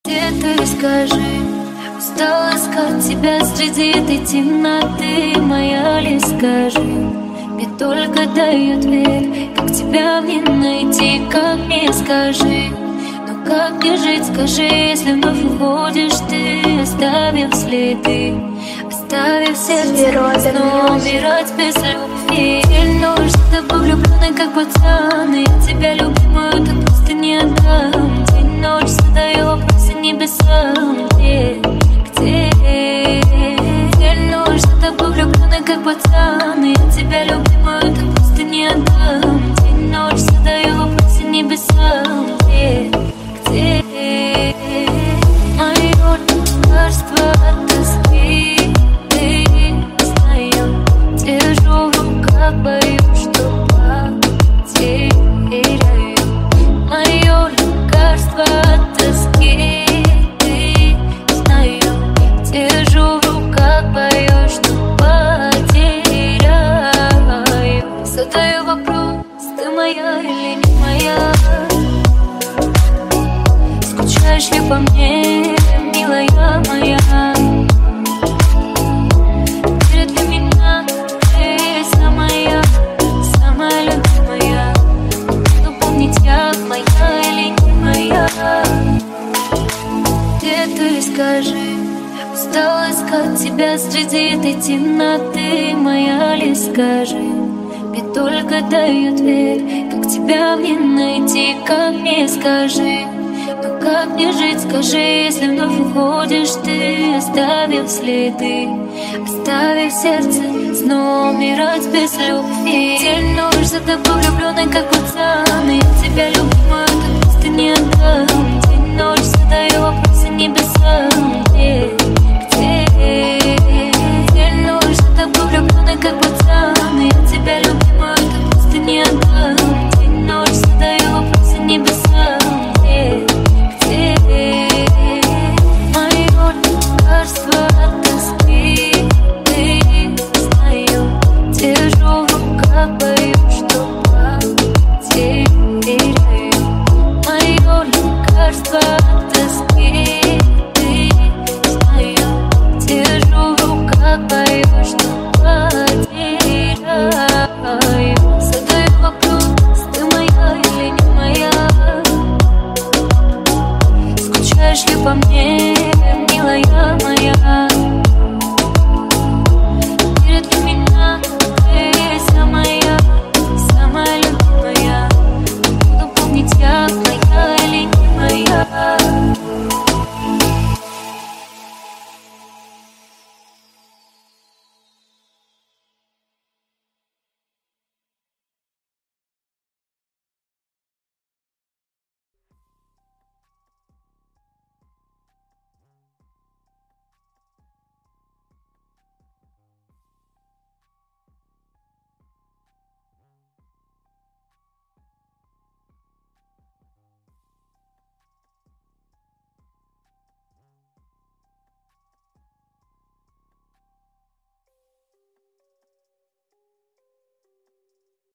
Где ты, скажи, устал искать тебя среди этой темноты? Моя ли, скажи, мне только дай ответ, как тебя мне найти, как мне, скажи. Ну как мне жить, скажи, если вновь уходишь ты, оставив следы, оставив сердце снова умирать без любви. Сильно уж за тобой влюбленный, как пацан, и я тебя любимую так просто не отдам. День ночь задаю вопросы небесам, где? Сильно уж за тобой влюбленный, как пацан, и я тебя любимую так просто не отдам. День ночь задаю вопросы небесам, где? Мое лекарство от тоски, ты знаю, держу в руках, боюсь, что потеряю. Мое лекарство от тоски, ты знаю, держу в руках, боюсь, что потеряю. Задаю вопрос, ты моя или не моя? Скучаешь ли по мне, милая моя? Теперь для меня ты самая любимая. Но помнить я моя или не моя? Где ты, скажи, устал искать тебя среди этой темноты? Моя ли, скажи, мне только дай ответ, как тебя мне найти, как мне, скажи. Ну как мне жить, скажи, если вновь уходишь ты, оставив следы, оставив сердце снова умирать без любви. День ночь за тобой влюбленный, как пацан, и я тебя любимую так просто не отдам. День ночь задаю вопросы небесам, где? День ночь за тобой влюбленный, как пацан, и я тебя любимую так просто не отдам. День ночь задаю вопросы небесам, где? Мое лекарство от тоски, ты знаю, держу в руках, боюсь, что потеряю. Мое лекарство от тоски, ты знаю, держу в руках, боюсь, что потеряю. Задаю вопрос, ты моя или не моя? Скучаешь ли по мне, милая моя?